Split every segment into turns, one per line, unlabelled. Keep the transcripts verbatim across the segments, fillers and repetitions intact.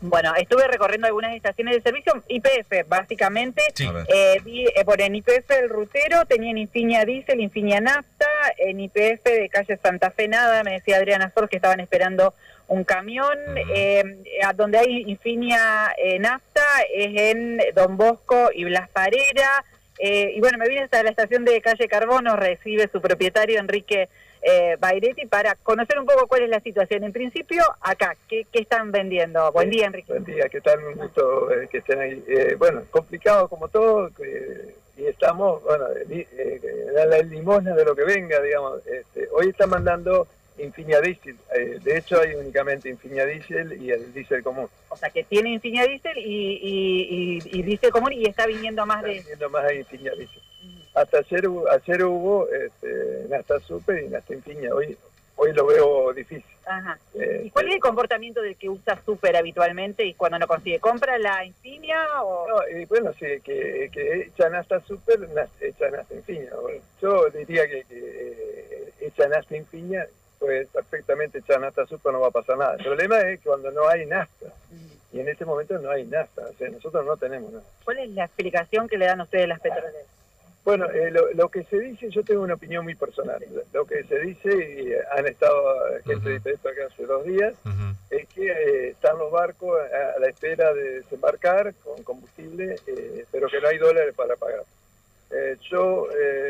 Bueno, estuve recorriendo algunas estaciones de servicio, Y P F básicamente,
Sí.
eh, vi, eh, por en Y P F el rutero, tenían Infinia Diesel, Infinia Nafta, en Y P F de calle Santa Fe nada, me decía Adriana Sor que estaban esperando un camión, uh-huh. eh, a donde hay Infinia eh, Nafta es en Don Bosco y Blas Parera, eh, y bueno, me vine hasta la estación de calle Carbón, nos recibe su propietario Enrique Eh, Bairetti para conocer un poco cuál es la situación. En principio, acá, ¿qué, qué están vendiendo? Buen día, Enrique.
Buen día, ¿qué tal? Un gusto eh, que estén ahí. Eh, bueno, complicado como todo, eh, y estamos, bueno, eh, eh, la limosna de lo que venga, digamos. Este, hoy está mandando Infinia Diesel, eh, de hecho hay únicamente Infinia Diesel y el diésel común.
O sea, que tiene Infinia Diesel y, y, y, y diésel común y está viniendo más
está
de...
viniendo más de Infinia Diesel. Hasta ayer, ayer hubo este, Nafta Super y Nafta Infinia, hoy hoy lo veo difícil.
Ajá. ¿Y cuál es el comportamiento del que usa Super habitualmente y cuando no consigue? ¿Compra la Infinia o...?
No, y bueno, sí, que, que echa Nafta Super, echa Nafta Infinia. Bueno, yo diría que, que eh, echa Nafta Infinia, pues perfectamente echar Nafta Super no va a pasar nada. El problema es que cuando no hay nafta, y en este momento no hay nafta, o sea, nosotros no tenemos nafta.
¿Cuál es la explicación que le dan ustedes las petroleras?
Bueno, eh, lo, lo que se dice, yo tengo una opinión muy personal, lo que se dice, y han estado gente de esto acá hace dos días, uh-huh. es que eh, están los barcos a, a la espera de desembarcar con combustible, eh, pero que no hay dólares para pagar. Eh, yo,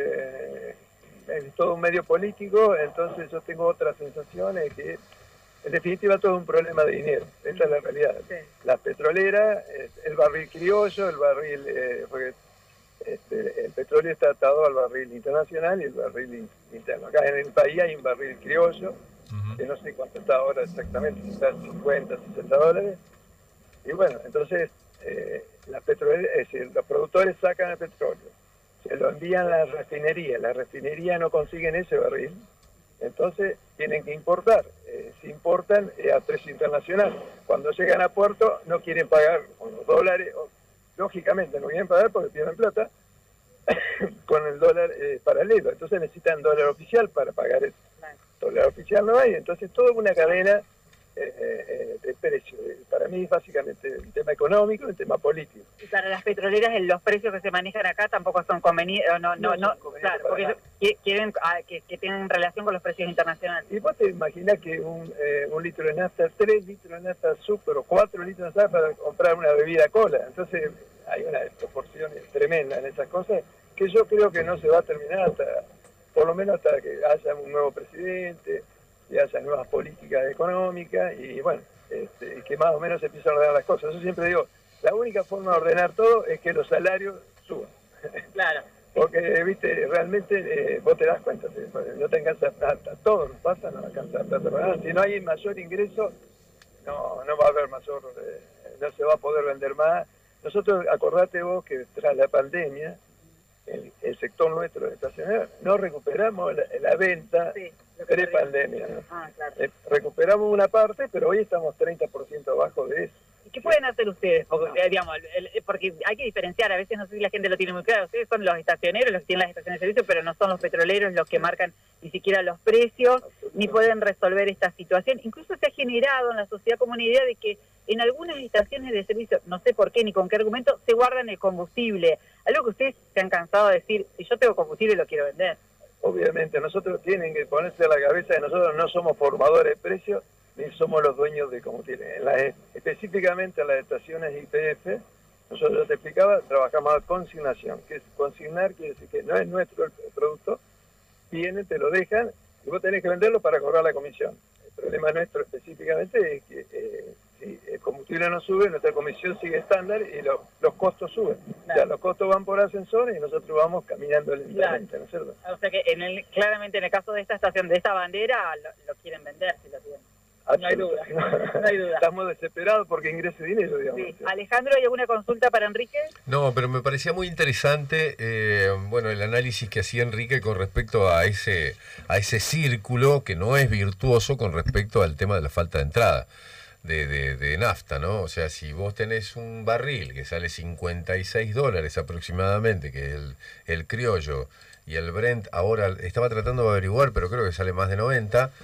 eh, es todo un medio político, entonces yo tengo otras sensaciones que, en definitiva, todo es un problema de dinero, esa es la realidad. Sí. Las petroleras, el barril criollo, el barril... Eh, porque, Este, el petróleo está atado al barril internacional y el barril interno. Acá en el país hay un barril criollo, uh-huh. que no sé cuánto está ahora exactamente, si está cincuenta, sesenta dólares. Y bueno, entonces eh, las petroleras, es decir, los productores sacan el petróleo, se lo envían a la refinería, las refinerías no consiguen ese barril, entonces tienen que importar. Eh, si importan eh, a precio internacional, cuando llegan a puerto no quieren pagar con los dólares. O, lógicamente no quieren pagar porque pierden plata con el dólar eh, paralelo, entonces necesitan dólar oficial para pagar eso. Claro. Dólar oficial no hay, entonces toda una cadena eh, eh, de precios. Para mí básicamente el tema económico y el tema político.
Y para las petroleras los precios que se manejan acá tampoco son convenientes, no, no, no, no claro, porque ellos quieren que, que tengan relación con los precios internacionales.
Y vos te imaginas que un, eh, un litro de nafta, tres litros de nafta super o cuatro litros de nafta para comprar una bebida cola, entonces hay una proporción tremenda en esas cosas que yo creo que no se va a terminar hasta, por lo menos hasta que haya un nuevo presidente, que haya nuevas políticas económicas y bueno, este, que más o menos se empiezan a ordenar las cosas. Yo siempre digo, la única forma de ordenar todo es que los salarios suban.
Claro.
Porque, viste, realmente eh, vos te das cuenta, te, no te alcanza plata, todo nos pasa, no alcanza plata. Si no hay mayor ingreso, no, no va a haber mayor, eh, no se va a poder vender más. Nosotros, acordate vos que tras la pandemia, el, el sector nuestro de estacionario, no recuperamos la, la venta sí, pre-pandemia. ¿No? Ah, claro. eh, recuperamos una parte, pero hoy estamos treinta por ciento abajo de eso.
¿Y qué pueden hacer ustedes? Porque, no. eh, digamos, el, el, porque hay que diferenciar, a veces no sé si la gente lo tiene muy claro, ustedes son los estacioneros, los que tienen las estaciones de servicio, pero no son los petroleros los que marcan ni siquiera los precios, ni pueden resolver esta situación. Incluso se ha generado en la sociedad como una idea de que en algunas estaciones de servicio, no sé por qué ni con qué argumento, se guardan el combustible. Algo que ustedes se han cansado de decir, si yo tengo combustible lo quiero vender.
Obviamente, nosotros tienen que ponerse a la cabeza que nosotros no somos formadores de precios, ni somos los dueños de combustible. En la, específicamente en las estaciones I P F, nosotros, yo te explicaba, trabajamos a consignación. Que es consignar quiere decir que no es nuestro el producto, viene, te lo dejan, y vos tenés que venderlo para cobrar la comisión. El problema nuestro específicamente es que eh, si el combustible no sube, nuestra comisión sigue estándar y lo, los costos suben. Claro. O sea, los costos van por ascensores y nosotros vamos caminando lentamente, claro. ¿No es cierto?
O sea que en el, claramente en el caso de esta estación, de esta bandera, lo, lo quieren vender si lo tienen. No hay duda, no hay duda.
Estamos desesperados porque ingrese dinero, digamos.
Sí. Alejandro, ¿hay alguna consulta para Enrique?
No, pero me parecía muy interesante eh, bueno, el análisis que hacía Enrique con respecto a ese, a ese círculo que no es virtuoso con respecto al tema de la falta de entrada de, de, de nafta, ¿no? O sea, si vos tenés un barril que sale cincuenta y seis dólares aproximadamente, que es el, el criollo, y el Brent ahora estaba tratando de averiguar, pero creo que sale más de noventa.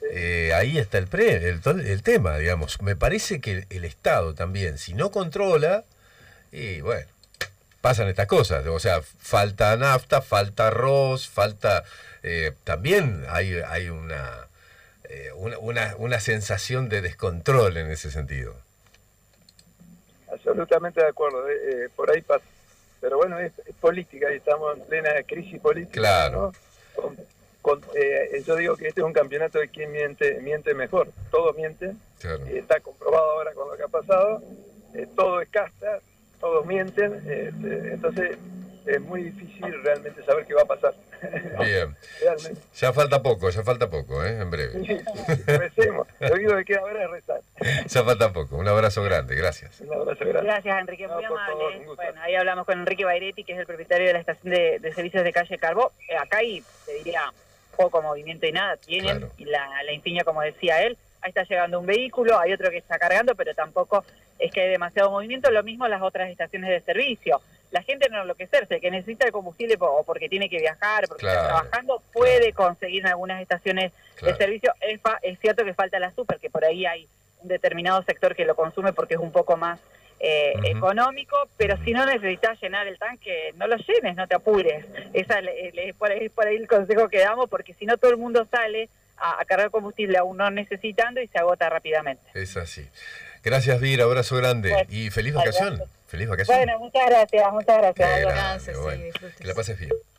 eh, ahí está el, pre, el, el tema, digamos. Me parece que el, el Estado también, si no controla, y bueno, pasan estas cosas. O sea, falta nafta, falta arroz, falta... Eh, también hay, hay una, eh, una, una, una sensación de descontrol en ese sentido.
Absolutamente de acuerdo, eh, eh, por ahí pasa. Pero bueno, es, es política y estamos en plena crisis política.
Claro.
¿No? Con, con, eh, yo digo que este es un campeonato de quién miente miente mejor. Todos mienten.
Claro.
Eh, está comprobado ahora con lo que ha pasado. Eh, todo es casta, todos mienten. Eh, eh, entonces es muy difícil realmente saber qué va a pasar.
Bien.
Realmente.
Ya falta poco, ya falta poco, ¿eh? En breve.
Sí, sí, recemos. Lo único que queda ahora es rezar.
Ya falta poco. Un abrazo grande, gracias.
Un abrazo grande.
Gracias, Enrique, muy
no,
amable.
Favor, un
bueno, ahí hablamos con Enrique Bairetti, que es el propietario de la estación de, de servicios de calle Carbó. Eh, acá hay, te diría, poco movimiento y nada. Tienen
Claro.
la, la insignia, como decía él. Ahí está llegando un vehículo, hay otro que está cargando, pero tampoco es que hay demasiado movimiento. Lo mismo las otras estaciones de servicio. La gente no enloquecerse, el que necesita el combustible o porque tiene que viajar, porque
Claro,
está trabajando, puede
claro.
conseguir en algunas estaciones
Claro.
de servicio. Es, fa, es cierto que falta la super, que por ahí hay un determinado sector que lo consume porque es un poco más eh, uh-huh. económico, pero uh-huh. si no necesitas llenar el tanque, no lo llenes, no te apures. Esa es por ahí, por ahí el consejo que damos, porque si no todo el mundo sale a, a cargar combustible aún no necesitando y se agota rápidamente.
Es así. Gracias, Vir, abrazo grande bueno, y feliz vacación. Feliz vacación.
Bueno, muchas gracias, muchas gracias.
Eh, grande, bueno, sí, que la pases bien.